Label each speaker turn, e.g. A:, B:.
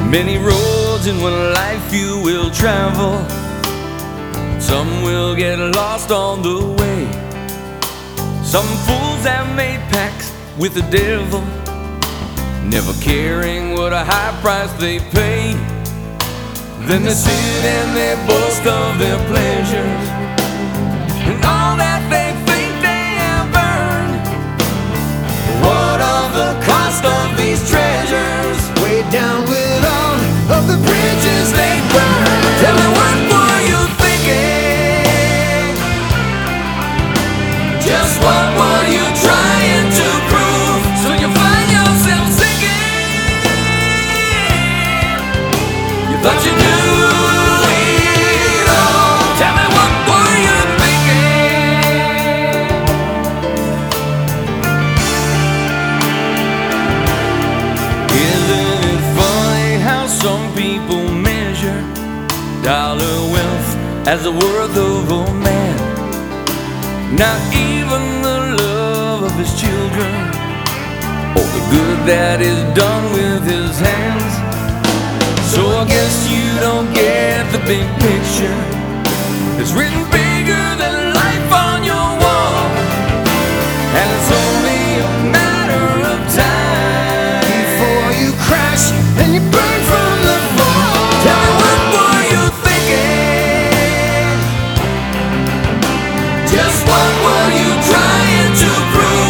A: Many roads in one life you will travel. Some will get lost on the way. Some fools have made pacts with the devil, never caring what a high price they pay. Then they sit and they boast of their pleasures and all that they think they have earned. What of the cost of these treasures?
B: Way down with all of the bridges they burn.
A: Tell me, what were you thinking? Just what were you trying to prove? So you find yourself sinking. You thought you knew it all. Tell me, what were you thinking? Isn't it funny how some people measure dollar wealth as the worth of a man? Not even the love of his children, or the good that is done with his hands. So I guess you don't get the big picture. It's written bigger than life on your wall, and it's only a matter of time
B: Before you crash and you burn from the fall.
A: Tell me, what were you thinking? Just what were you trying to prove?